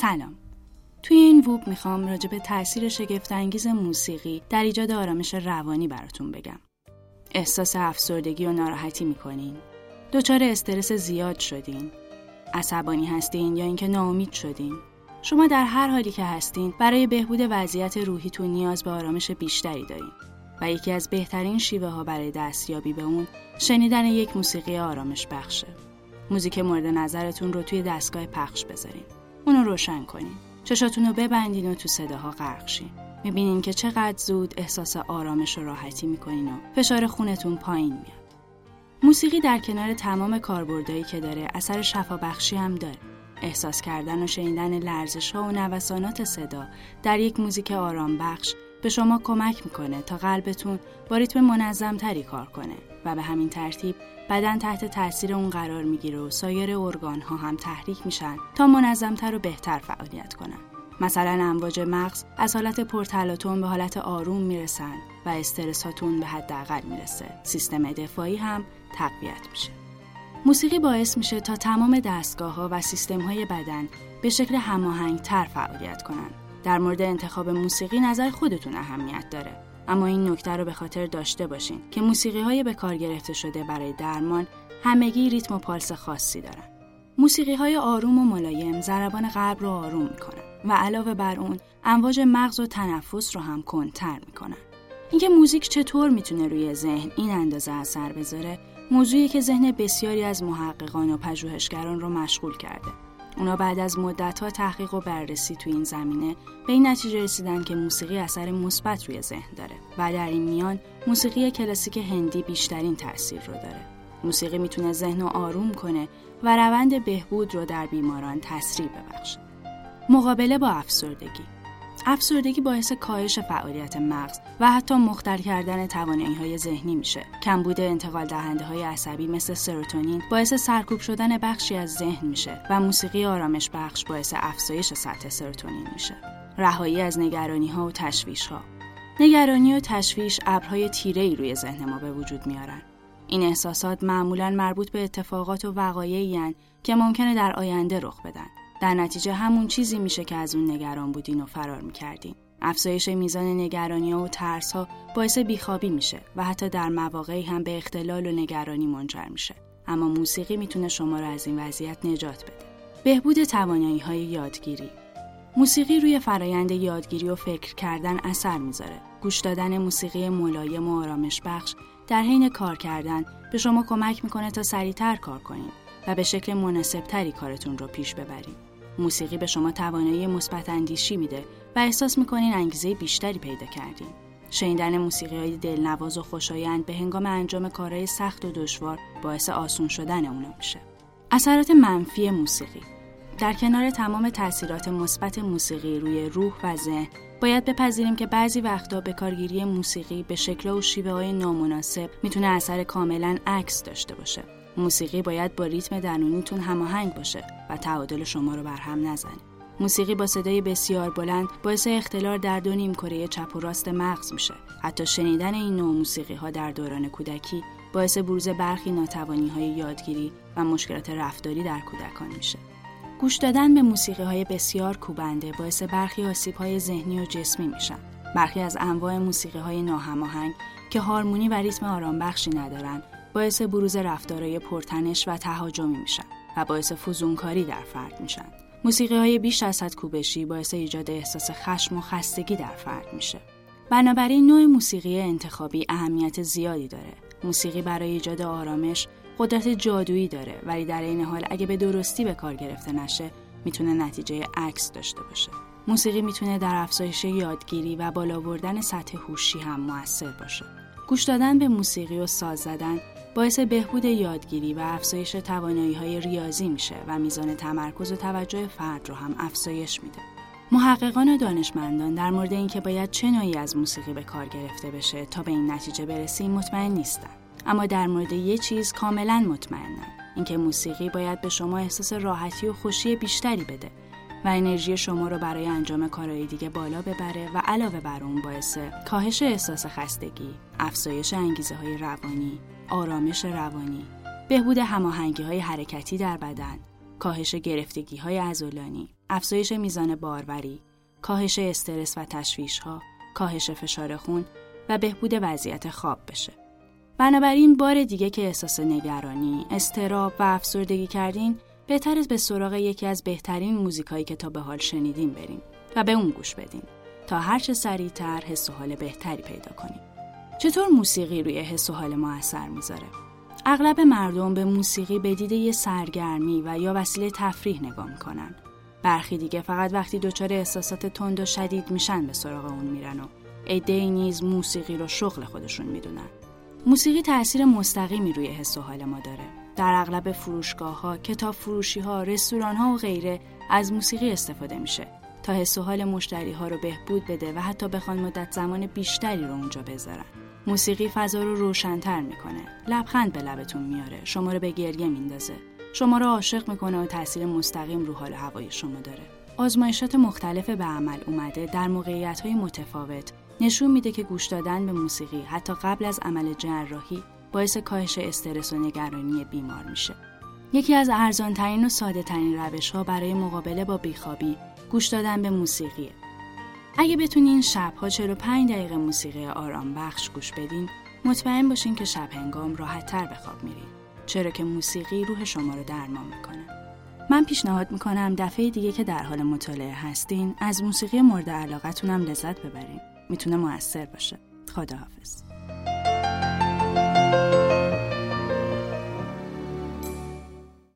سلام. توی این ووب میخوام راجع به تأثیر شگفت‌انگیز موسیقی در ایجاد آرامش روانی براتون بگم. احساس افسردگی و ناراحتی میکنین؟ دچار استرس زیاد شدین؟ عصبانی هستین یا اینکه ناامید شدین؟ شما در هر حالی که هستین برای بهبود وضعیت روحیتون نیاز به آرامش بیشتری دارین و یکی از بهترین شیوه ها برای دستیابی به اون شنیدن یک موسیقی آرامش بخشه. موزیک مورد نظرتون رو توی دستگاه پخش بذارین. اونو روشن کنین. چشاتون رو ببندین و تو صداها غرق شین. میبینین که چقدر زود احساس آرامش و راحتی میکنین و فشار خونتون پایین میاد. موسیقی در کنار تمام کاربردایی که داره اثر شفابخشی هم داره. احساس کردن و شنیدن لرزش‌ها و نوسانات صدا در یک موزیک آرام بخش به شما کمک میکنه تا قلبتون با ریتم منظم‌تری کار کنه و به همین ترتیب بدن تحت تاثیر اون قرار میگیره و سایر ارگان‌ها هم تحریک میشن تا منظم‌تر و بهتر فعالیت کنن. مثلا امواج مغز از حالت پرتلاطم به حالت آروم میرسن و استرساتون به حداقل میرسه. سیستم دفاعی هم تقویت میشه. موسیقی باعث میشه تا تمام دستگاه‌ها و سیستم‌های بدن به شکل هماهنگ‌تر فعالیت کنن. در مورد انتخاب موسیقی نظر خودتون اهمیت داره. اما این نکته رو به خاطر داشته باشین که موسیقی‌های به کار گرفته شده برای درمان همگی ریتم و پالس خاصی دارن. موسیقی‌های آروم و ملایم ضربان قلب رو آروم میکنن و علاوه بر اون امواج مغز و تنفس رو هم کندتر میکنن. اینکه موزیک چطور میتونه روی ذهن این اندازه اثر بذاره موضوعی که ذهن بسیاری از محققان و پژوهشگران رو مشغول کرده. اونا بعد از مدت‌ها تحقیق و بررسی تو این زمینه به این نتیجه رسیدن که موسیقی اثر مثبت روی ذهن داره و در این میان موسیقی کلاسیک هندی بیشترین تأثیر رو داره. موسیقی میتونه ذهن رو آروم کنه و روند بهبود رو در بیماران تسریع ببخشه. مقابله با افسردگی باعث کاهش فعالیت مغز و حتی مختل کردن توانایی‌های ذهنی میشه. کمبود انتقال دهنده‌های عصبی مثل سروتونین باعث سرکوب شدن بخشی از ذهن میشه و موسیقی آرامش بخش باعث افزایش سطح سروتونین میشه. رهایی از نگرانی‌ها و تشویش‌ها. نگرانی و تشویش ابرهای تیره‌ای روی ذهن ما به وجود میارن. این احساسات معمولاً مربوط به اتفاقات و وقایعی هستند که ممکنه در آینده رخ بدن. در نتیجه همون چیزی میشه که از اون نگران بودین و فرار میکردین. افزایش میزان نگرانی‌ها و ترس‌ها باعث بیخوابی میشه و حتی در مواقعی هم به اختلال و نگرانی منجر میشه. اما موسیقی میتونه شما رو از این وضعیت نجات بده. بهبود توانایی‌های یادگیری. موسیقی روی فرایند یادگیری و فکر کردن اثر میذاره. گوش دادن موسیقی ملایم و آرامش بخش در حین کار کردن به شما کمک میکنه تا سریعتر کار کنین و به شکل مناسبتری کارتون رو پیش ببرین. موسیقی به شما توانایی مثبت اندیشی میده و احساس میکنین انگیزه بیشتری پیدا کردین. شنیدن موسیقی‌های دلنواز و خوشایند به هنگام انجام کارهای سخت و دشوار باعث آسون شدن اونا میشه. اثرات منفی موسیقی. در کنار تمام تأثیرات مثبت موسیقی روی روح و ذهن، باید بپذیریم که بعضی وقتا به کارگیری موسیقی به شکل و شیوه‌های نامناسب میتونه اثر کاملاً عکس داشته باشه. موسیقی باید با ریتم درونیتون هماهنگ باشه و تعادل شما رو برهم نزنه. موسیقی با صدای بسیار بلند باعث اختلال در دو نیمکره چپ و راست مغز میشه. حتی شنیدن این نوع موسیقی‌ها در دوران کودکی باعث بروز برخی ناتوانی‌های یادگیری و مشکلات رفتاری در کودکان میشه. گوش دادن به موسیقی‌های بسیار کوبنده باعث برخی آسیب‌های ذهنی و جسمی میشن. برخی از انواع موسیقی‌های ناهماهنگ که هارمونی و ریتم آرامبخشی ندارن باعث بروز رفتارهای پرتنش و تهاجمی میشن و باعث فزونکاری در فرد میشن. موسیقی‌های بیش از حد کوبشی باعث ایجاد احساس خشم و خستگی در فرد میشه. بنابراین نوع موسیقی انتخابی اهمیت زیادی داره. موسیقی برای ایجاد آرامش قدرت جادویی داره، ولی در این حال اگه به درستی به کار گرفته نشه میتونه نتیجه عکس داشته باشه. موسیقی میتونه در افزایش یادگیری و بالا بردن سطح هوشی هم مؤثر باشه. گوش دادن به موسیقی و ساز زدن باعث بهبود یادگیری و افزایش توانایی‌های ریاضی میشه و میزان تمرکز و توجه فرد رو هم افزایش میده. محققان و دانشمندان در مورد اینکه باید چه نوعی از موسیقی به کار گرفته بشه تا به این نتیجه برسیم مطمئن نیستن. اما در مورد یه چیز کاملا مطمئنم، اینکه موسیقی باید به شما احساس راحتی و خوشی بیشتری بده و انرژی شما رو برای انجام کارهای دیگه بالا ببره و علاوه بر اون باعث کاهش احساس خستگی، افزایش انگیزه‌های روانی، آرامش روانی، بهبود هماهنگی‌های حرکتی در بدن، کاهش گرفتگی‌های عضلانی، افزایش میزان باروری، کاهش استرس و تشویش‌ها، کاهش فشار خون و بهبود وضعیت خواب بشه. بنابراین بار دیگه که احساس نگرانی، اضطراب و افسردگی کردین، بهتره به سراغ یکی از بهترین موزیکایی که تا به حال شنیدین بریم و به اون گوش بدین تا هر چه سریعتر حس و حال بهتری پیدا کنیم. چطور موسیقی روی حس و حال ما اثر میذاره؟ اغلب مردم به موسیقی به دید یه سرگرمی و یا وسیله تفریح نگاه میکنن. برخی دیگه فقط وقتی دچار احساسات تند و شدید میشن به سراغ اون میرن و عده‌ای نیز موسیقی رو شغل خودشون میدونن. موسیقی تأثیر مستقیمی روی حس و حال ما داره. در اغلب فروشگاه‌ها، کتاب فروشی‌ها، رستوران‌ها و غیره از موسیقی استفاده میشه تا حس و حال مشتری‌ها رو بهبود بده و حتی بخوان مدت زمان بیشتری رو اونجا بذارن. موسیقی فضا رو روشن‌تر میکنه، لبخند به لبتون میاره، شما رو به گریه میندازه، شما رو عاشق میکنه و تأثیر مستقیم رو حال و هوای شما داره. آزمایشات مختلف به عمل اومده در موقعیت‌های متفاوت نشون میده که گوش دادن به موسیقی حتی قبل از عمل جراحی باعث کاهش استرس و نگرانی بیمار میشه. یکی از ارزان‌ترین و ساده‌ترین روش‌ها برای مقابله با بیخوابی گوش دادن به موسیقیه. اگه بتونین شب‌ها 45 دقیقه موسیقی آرام بخش گوش بدین، مطمئن باشین که شب هنگام راحت‌تر به خواب میرین، چرا که موسیقی روح شما رو درمان میکنه. من پیشنهاد میکنم دفعه دیگه که در حال مطالعه هستین از موسیقی مورد علاقتون هم لذت ببرین. میتونه موثر باشه. خداحافظ.